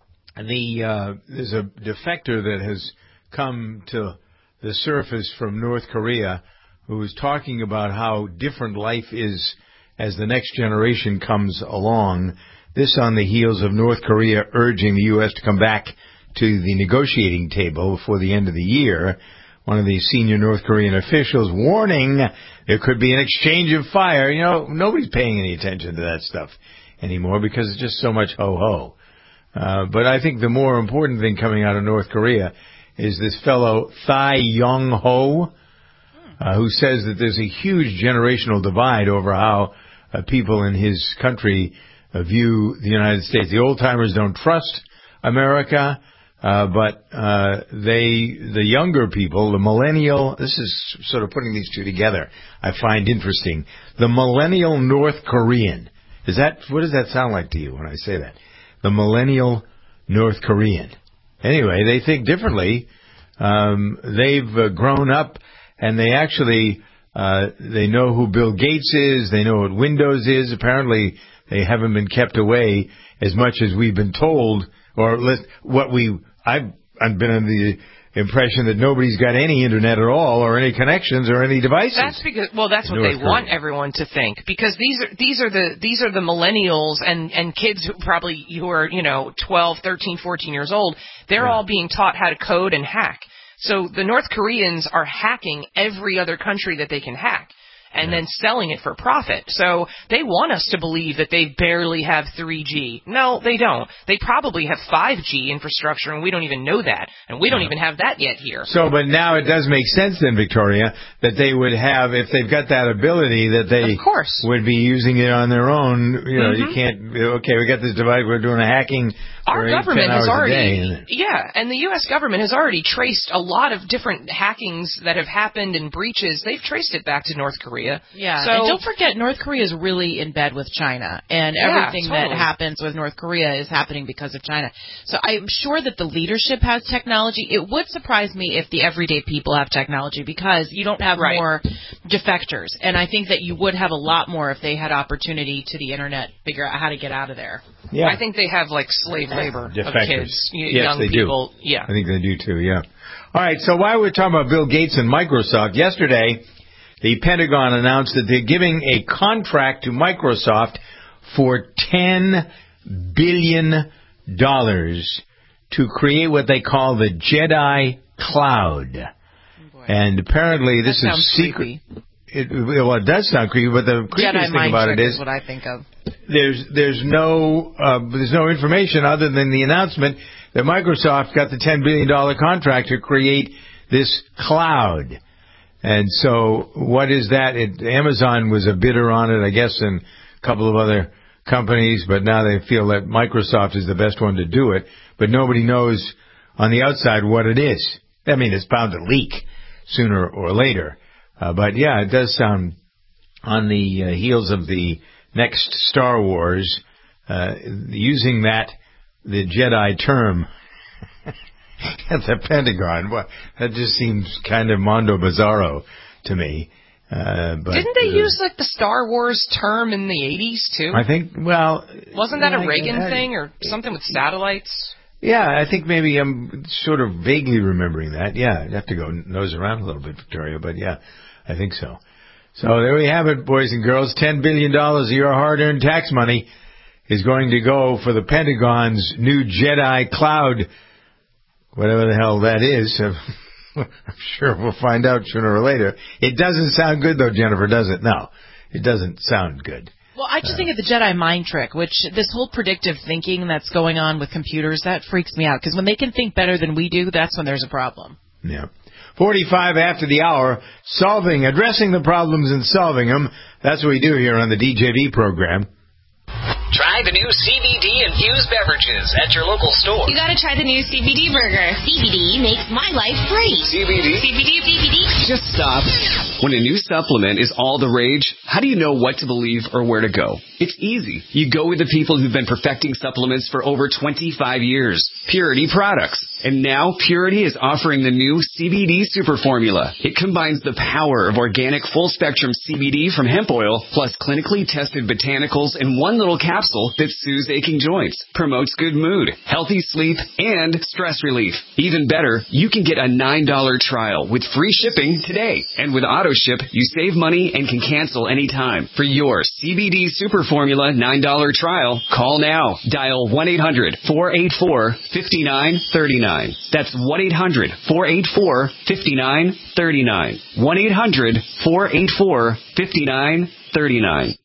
The uh, there's a defector that has come to the surface from North Korea who is talking about how different life is as the next generation comes along. This on the heels of North Korea urging the U S to come back to the negotiating table before the end of the year. One of the senior North Korean officials warning there could be an exchange of fire. You know, nobody's paying any attention to that stuff anymore because it's just so much ho-ho. Uh, but I think the more important thing coming out of North Korea is this fellow Thai Yong-ho, uh, who says that there's a huge generational divide over how uh, people in his country uh, view the United States. The old-timers don't trust America, uh, but uh, they, the younger people, the millennial, this is sort of putting these two together, I find interesting. The millennial North Korean. Is that, what does that sound like to you when I say that? The millennial North Korean. Anyway, they think differently. Um, they've uh, grown up, and they actually uh, they know who Bill Gates is. They know what Windows is. Apparently, they haven't been kept away as much as we've been told, or what we. I've, I've been under the impression that nobody's got any internet at all, or any connections, or any devices. That's because, well, that's what they want everyone to think, because these are these are the these are the millennials and and kids who probably who are you know twelve, thirteen, fourteen years old. They're yeah. all being taught how to code and hack. So the North Koreans are hacking every other country that they can hack, and then selling it for profit. So they want us to believe that they barely have three G. No, they don't. They probably have five G infrastructure, and we don't even know that. And we don't even have that yet here. So, but now it does make sense then, Victoria, that they would have, if they've got that ability, that they of course. would be using it on their own. You know, mm-hmm. you can't, okay, we got this device, we're doing a hacking. Our government has already, and, yeah, and the U S government has already traced a lot of different hackings that have happened and breaches. They've traced it back to North Korea. Yeah, so, and don't forget, North Korea is really in bed with China, and yeah, everything totally. that happens with North Korea is happening because of China. So I'm sure that the leadership has technology. It would surprise me if the everyday people have technology, because you don't have right. more defectors, and I think that you would have a lot more if they had opportunity to the internet, figure out how to get out of there. Yeah. I think they have like slave labor Defectors. of kids, yes, young they people. Do. Yeah, I think they do too. Yeah. All right. So while we're talking about Bill Gates and Microsoft, yesterday the Pentagon announced that they're giving a contract to Microsoft for ten billion dollars to create what they call the Jedi Cloud. Oh, and apparently this that is secret. Creepy. It, well, it does sound creepy, but the creepiest Jedi thing about it is, is what I think of. There's there's no uh, there's no information other than the announcement that Microsoft got the ten billion dollars contract to create this cloud. And so what is that? It, Amazon was a bidder on it, I guess, and a couple of other companies, but now they feel that Microsoft is the best one to do it. But nobody knows on the outside what it is. I mean, it's bound to leak sooner or later. Uh, but, yeah, it does sound on the uh, heels of the next Star Wars, uh, using that, the Jedi term at the Pentagon. Well, that just seems kind of Mondo Bizarro to me. Uh, but, Didn't they uh, use like the Star Wars term in the eighties too? I think, well... Wasn't that yeah, a Reagan I, I, thing or something with satellites? Yeah, I think maybe I'm sort of vaguely remembering that. Yeah, I'd have to go nose around a little bit, Victoria, but yeah, I think so. So there we have it, boys and girls. ten billion dollars of your hard-earned tax money is going to go for the Pentagon's new Jedi Cloud, whatever the hell that is. I'm sure we'll find out sooner or later. It doesn't sound good, though, Jennifer, does it? No, it doesn't sound good. Well, I just uh, think of the Jedi mind trick, which this whole predictive thinking that's going on with computers, that freaks me out. Because when they can think better than we do, that's when there's a problem. Yeah. forty-five after the hour, solving, addressing the problems and solving them. That's what we do here on the D J B program. Try the new C B D-infused beverages at your local store. You gotta try the new C B D burger. C B D makes my life great. C B D? C B D, C B D. Just stop. When a new supplement is all the rage, how do you know what to believe or where to go? It's easy. You go with the people who've been perfecting supplements for over twenty-five years. Purity Products. And now Purity is offering the new C B D Super Formula. It combines the power of organic full-spectrum C B D from hemp oil plus clinically tested botanicals in one little capsule that soothes aching joints, promotes good mood, healthy sleep, and stress relief. Even better, you can get a nine dollar trial with free shipping today. And with AutoShip, you save money and can cancel anytime. For your C B D Super Formula nine dollar trial, call now. Dial one eight hundred four eight four five nine three nine. That's one eight hundred four eight four five nine three nine. one eight hundred four eight four five nine three nine.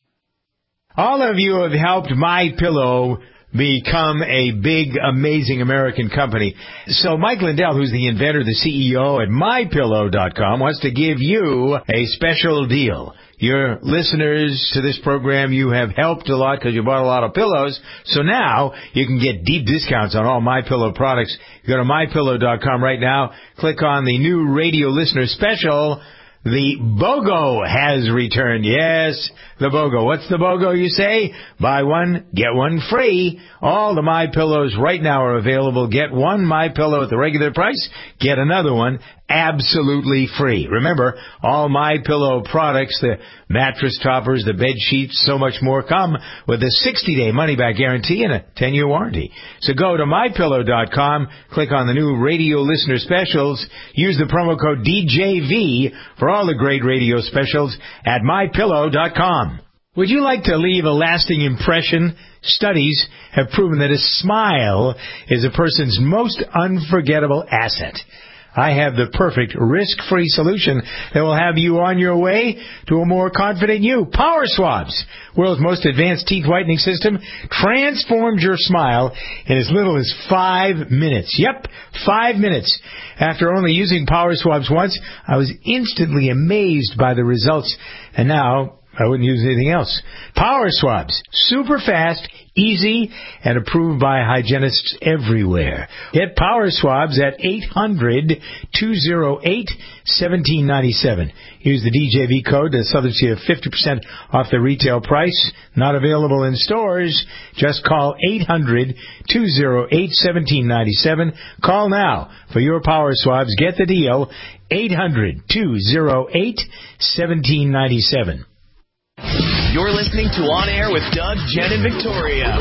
All of you have helped MyPillow become a big, amazing American company. So Mike Lindell, who's the inventor, the C E O at my pillow dot com, wants to give you a special deal. Your listeners to this program, you have helped a lot because you bought a lot of pillows. So now you can get deep discounts on all MyPillow products. You go to my pillow dot com right now. Click on the new radio listener special. The BOGO has returned. Yes, the BOGO. What's the BOGO, you say? Buy one, get one free. All the MyPillows right now are available. Get one MyPillow at the regular price. Get another one absolutely free. Remember, all MyPillow products, the mattress toppers, the bed sheets, so much more, come with a sixty day money-back guarantee and a ten year warranty. So go to my pillow dot com, click on the new radio listener specials, use the promo code D J V for all the great radio specials at my pillow dot com. Would you like to leave a lasting impression? Studies have proven that a smile is a person's most unforgettable asset. I have the perfect risk-free solution that will have you on your way to a more confident you. Power Swabs, world's most advanced teeth whitening system, transforms your smile in as little as five minutes. Yep, five minutes. After only using Power Swabs once, I was instantly amazed by the results, and now I wouldn't use anything else. Power Swabs, super fast, easy, and approved by hygienists everywhere. Get Power Swabs at eight hundred two oh eight one seven nine seven. Use the D J V code to save you fifty percent off the retail price. Not available in stores. Just call eight hundred two oh eight one seven nine seven. Call now for your Power Swabs. Get the deal. eight hundred two oh eight one seven nine seven. You're listening to On Air with Doug, Jen, and Victoria.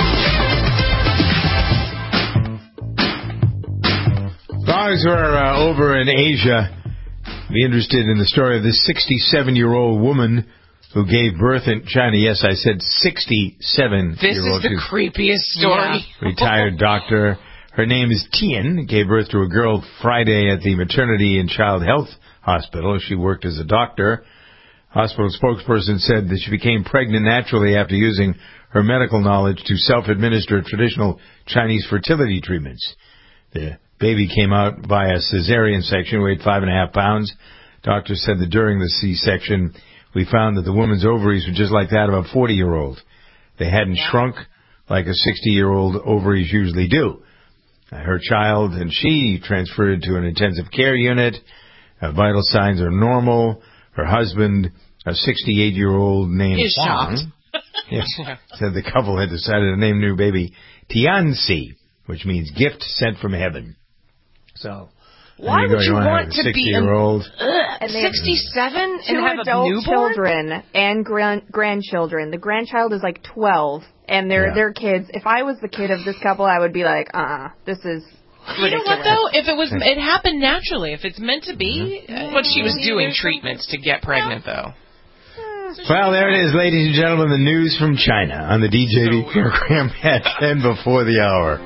Those who are uh, over in Asia, be interested in the story of this sixty-seven-year-old woman who gave birth in China. Yes, I said sixty-seven-year-old. This is the creepiest story. Yeah. Retired doctor. Her name is Tian. Gave birth to a girl Friday at the Maternity and Child Health Hospital. She worked as a doctor. Hospital spokesperson said that she became pregnant naturally after using her medical knowledge to self-administer traditional Chinese fertility treatments. The baby came out by a cesarean section, weighed five and a half pounds. Doctors said that during the C-section, we found that the woman's ovaries were just like that of a forty-year-old. They hadn't shrunk like a sixty-year-old ovaries usually do. Her child and she transferred to an intensive care unit. Uh, vital signs are normal. Her husband, a sixty-eight-year-old named Is Huang, yes, said the couple had decided to name new baby Tianxi, which means gift sent from heaven. So, why you would you you want to be sixty-year-old? sixty-seven two and have adult a newborn? children and grand- grandchildren. The grandchild is like twelve, and they're Yeah. they're kids. If I was the kid of this couple, I would be like, uh, this is. You know what, though? If it was, it happened naturally. If it's meant to be. Mm-hmm. But she was doing treatments to get pregnant, though. Well, there it is, ladies and gentlemen, the news from China on the D J V so program at ten before the hour.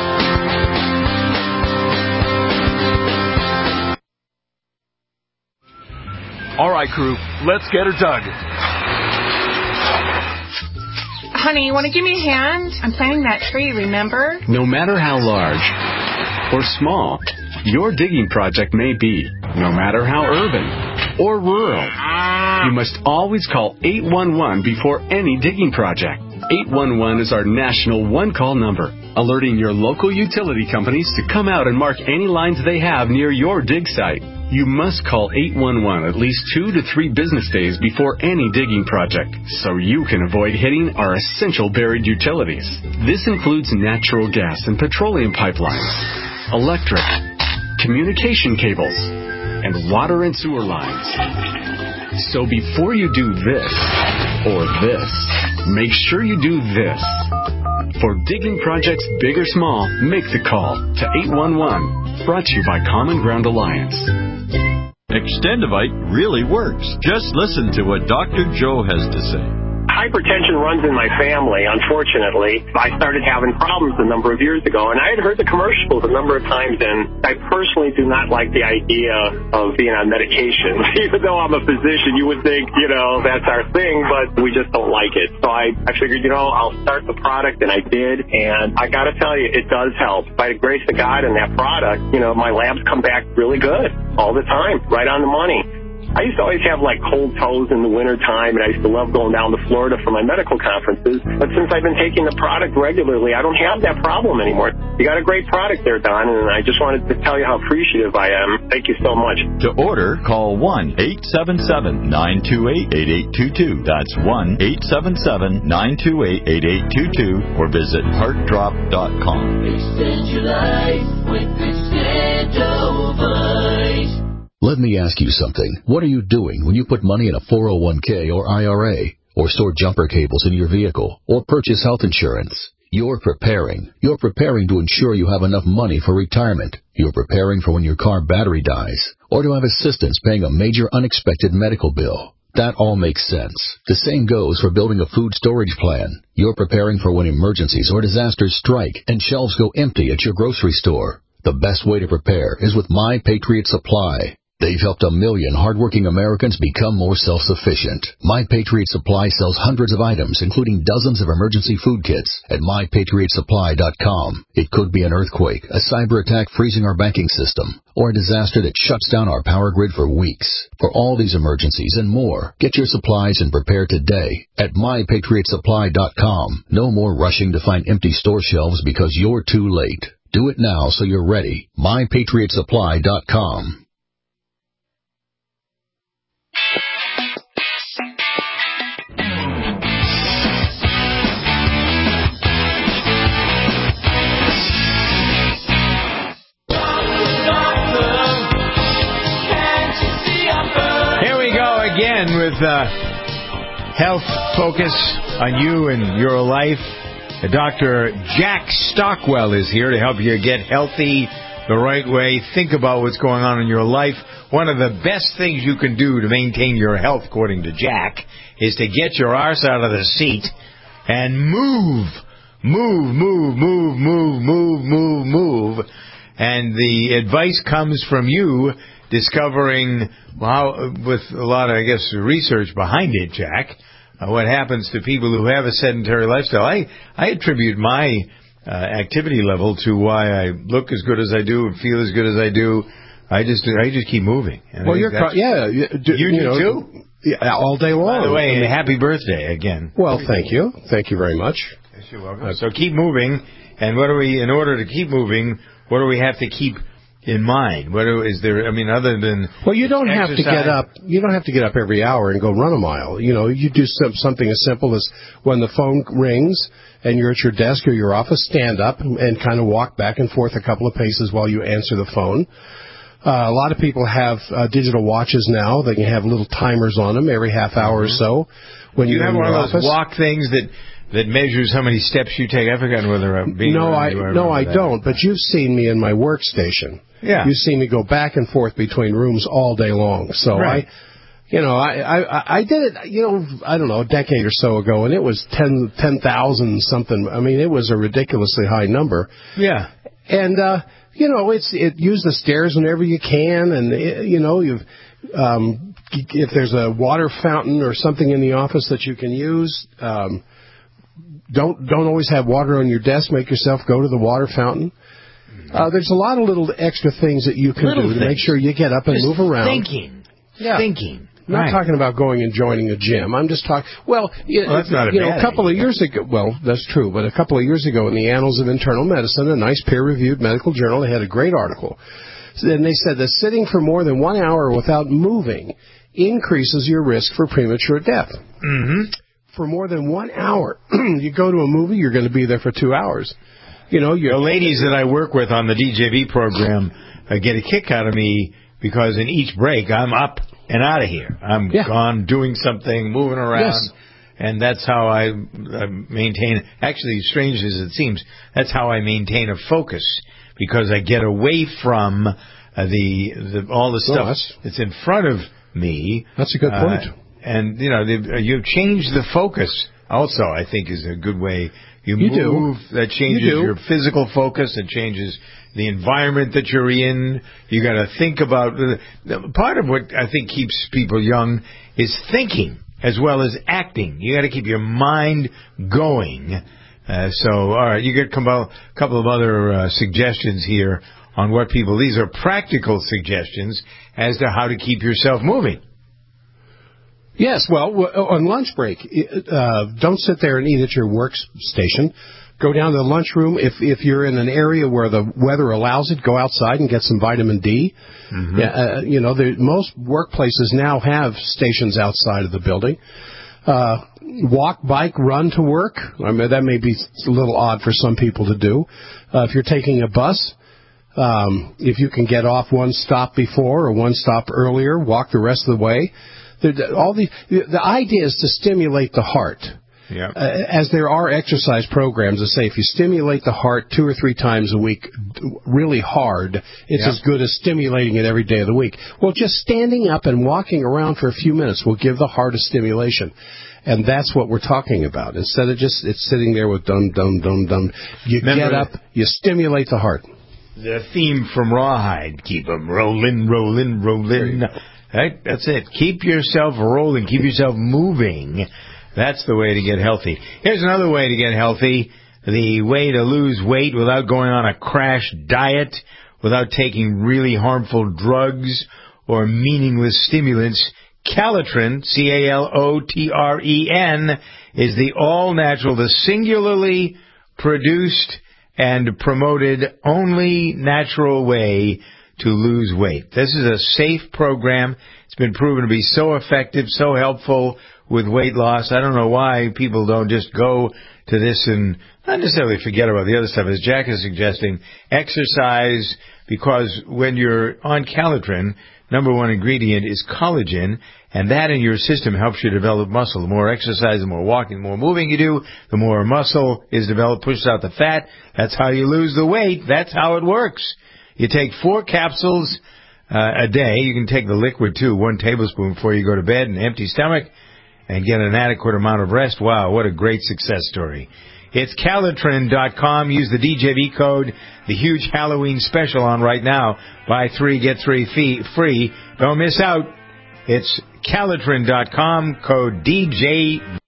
All right, crew, let's get her dug. Honey, you want to give me a hand? I'm planting that tree, remember? No matter how large or small your digging project may be, no matter how urban or rural, you must always call eight one one before any digging project. eight one one is our national one-call number, alerting your local utility companies to come out and mark any lines they have near your dig site. You must call eight one one at least two to three business days before any digging project, so you can avoid hitting our essential buried utilities. This includes natural gas and petroleum pipelines, electric, communication cables, and water and sewer lines. So before you do this or this, make sure you do this. For digging projects big or small, make the call to eight one one. Brought to you by Common Ground Alliance. Extendivite really works. Just listen to what Doctor Joe has to say. Hypertension runs in my family, unfortunately. I started having problems a number of years ago, and I had heard the commercials a number of times, and I personally do not like the idea of being on medication. Even though I'm a physician, you would think, you know, that's our thing, but we just don't like it. So I, I figured, you know, I'll start the product, and I did, and I got to tell you, it does help. By the grace of God and that product, you know, my labs come back really good all the time, right on the money. I used to always have, like, cold toes in the wintertime, and I used to love going down to Florida for my medical conferences. But since I've been taking the product regularly, I don't have that problem anymore. You got a great product there, Don, and I just wanted to tell you how appreciative I am. Thank you so much. To order, call one eight seven seven, nine two eight, eight eight two two. That's one eight seven seven, nine two eight, eight eight two two, or visit heart drop dot com. Extend your life with Extendovite. Let me ask you something. What are you doing when you put money in a four oh one k or I R A, or store jumper cables in your vehicle, or purchase health insurance? You're preparing. You're preparing to ensure you have enough money for retirement. You're preparing for when your car battery dies, or to have assistance paying a major unexpected medical bill. That all makes sense. The same goes for building a food storage plan. You're preparing for when emergencies or disasters strike and shelves go empty at your grocery store. The best way to prepare is with My Patriot Supply. They've helped a million hardworking Americans become more self-sufficient. My Patriot Supply sells hundreds of items, including dozens of emergency food kits, at my patriot supply dot com. It could be an earthquake, a cyber attack freezing our banking system, or a disaster that shuts down our power grid for weeks. For all these emergencies and more, get your supplies and prepare today at my patriot supply dot com. No more rushing to find empty store shelves because you're too late. Do it now so you're ready. my patriot supply dot com. Again with uh, health focus on you and your life. Doctor Jack Stockwell is here to help you get healthy the right way. Think about what's going on in your life. One of the best things you can do to maintain your health, according to Jack, is to get your arse out of the seat and move. Move, move, move, move, move, move, move. And the advice comes from you discovering, well, with a lot of, I guess, research behind it, Jack, uh, what happens to people who have a sedentary lifestyle. I, I attribute my uh, activity level to why I look as good as I do and feel as good as I do. I just I just keep moving. And well, you're pro- yeah, you do, you, you do know, too. Yeah, all day long. By the way, I mean, happy birthday again. Well, thank you, thank you very much. Yes, you're welcome. Uh, so keep moving, and what do we? In order to keep moving, what do we have to keep in mind? What do, is there? I mean, other than well, you don't exercise. have to get up. You don't have to get up every hour and go run a mile. You know, you do some, something as simple as when the phone rings and you're at your desk or your office, stand up and, and kind of walk back and forth a couple of paces while you answer the phone. Uh, a lot of people have uh, digital watches now. They can have little timers on them every half hour mm-hmm. or so. When you you're have in one your of those office. walk things that that measures how many steps you take. I've forgotten whether I'm being no, I no, I that. don't. But you've seen me in my workstation. Yeah, you've seen me go back and forth between rooms all day long. So right. I, you know, I, I I did it. You know, I don't know, a decade or so ago, and it was ten ten thousand something. I mean, it was a ridiculously high number. Yeah, and uh, you know, it's it use the stairs whenever you can, and it, you know, you've um, if there's a water fountain or something in the office that you can use. Um, Don't don't always have water on your desk. Make yourself go to the water fountain. Uh, there's a lot of little extra things that you can little do things. to make sure you get up and just move around. Thinking, yeah. thinking. I'm not right. talking about going and joining a gym. I'm just talking. Well, you, well that's not a you know, bad a couple idea. of years ago. Well, that's true. But a couple of years ago, in the Annals of Internal Medicine, a nice peer-reviewed medical journal, they had a great article. And they said that sitting for more than one hour without moving increases your risk for premature death. Mm-hmm. For more than one hour. You go to a movie, you're going to be there for two hours. You know, the ladies that I work with on the D J V program uh, get a kick out of me because in each break I'm up and out of here. I'm yeah. gone doing something, moving around. Yes. And that's how I uh, maintain, actually, strange as it seems, that's how I maintain a focus, because I get away from uh, the, the all the stuff oh, that's, that's in front of me. That's a good point. Uh, and, you know, the, uh, you've changed the focus also, I think, is a good way. You, you move, do. that changes you do. your physical focus, it changes the environment that you're in. You got to think about, uh, part of what I think keeps people young is thinking as well as acting. You got to keep your mind going. Uh, so, all right, you get a couple of other uh, suggestions here on what people, these are practical suggestions as to how to keep yourself moving. Yes, well, on lunch break, uh, don't sit there and eat at your workstation. Go down to the lunchroom. If if you're in an area where the weather allows it, go outside and get some vitamin D. Mm-hmm. Yeah, uh, you know, the, most workplaces now have stations outside of the building. Uh, walk, bike, run to work. I mean, that may be a little odd for some people to do. Uh, if you're taking a bus, um, if you can get off one stop before or one stop earlier, walk the rest of the way. The, all the the idea is to stimulate the heart. Yeah. Uh, as there are exercise programs that say if you stimulate the heart two or three times a week really hard, it's yeah. as good as stimulating it every day of the week. Well, just standing up and walking around for a few minutes will give the heart a stimulation. And that's what we're talking about. Instead of just it's sitting there with dum, dum, dum, dum, you Remember, get up, you stimulate the heart. The theme from Rawhide, keep 'em rolling, rolling, rolling. Right? That's it. Keep yourself rolling. Keep yourself moving. That's the way to get healthy. Here's another way to get healthy. The way to lose weight without going on a crash diet, without taking really harmful drugs or meaningless stimulants. Calitrin, C A L O T R E N, is the all-natural, the singularly produced and promoted only natural way to lose weight. This is a safe program. It's been proven to be so effective, so helpful with weight loss. I don't know why people don't just go to this and not necessarily forget about the other stuff. As Jack is suggesting, exercise, because when you're on Calitrin, number one ingredient is collagen, and that in your system helps you develop muscle. The more exercise, the more walking, the more moving you do, the more muscle is developed, pushes out the fat. That's how you lose the weight. That's how it works. You take four capsules uh, a day. You can take the liquid, too, one tablespoon before you go to bed, an empty stomach, and get an adequate amount of rest. Wow, what a great success story. It's Calitrin dot com. Use the D J V code, the huge Halloween special on right now. Buy three, get three fee, free. Don't miss out. It's Calitrin dot com, code D J V.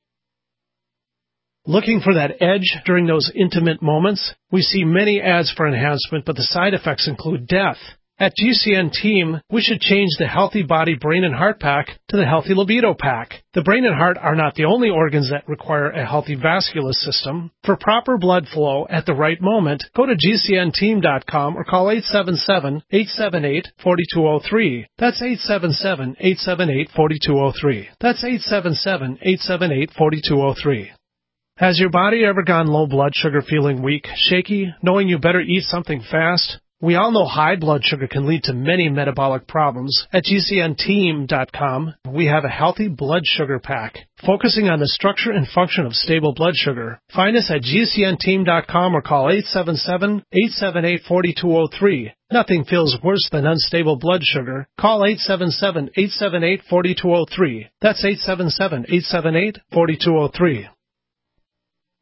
Looking for that edge during those intimate moments? We see many ads for enhancement, but the side effects include death. At G C N Team, we should change the Healthy Body, Brain, and Heart Pack to the Healthy Libido Pack. The brain and heart are not the only organs that require a healthy vascular system. For proper blood flow at the right moment, go to G C N team dot com or call eight seven seven, eight seven eight, four two zero three. That's eight seven seven, eight seven eight, four two zero three. That's eight seven seven, eight seven eight, four two zero three. Has your body ever gone low blood sugar, feeling weak, shaky, knowing you better eat something fast? We all know high blood sugar can lead to many metabolic problems. At G C N team dot com, we have a healthy blood sugar pack, focusing on the structure and function of stable blood sugar. Find us at G C N team dot com or call eight seven seven, eight seven eight, four two zero three. Nothing feels worse than unstable blood sugar. Call eight seven seven, eight seven eight, four two zero three. That's eight seven seven, eight seven eight, four two zero three.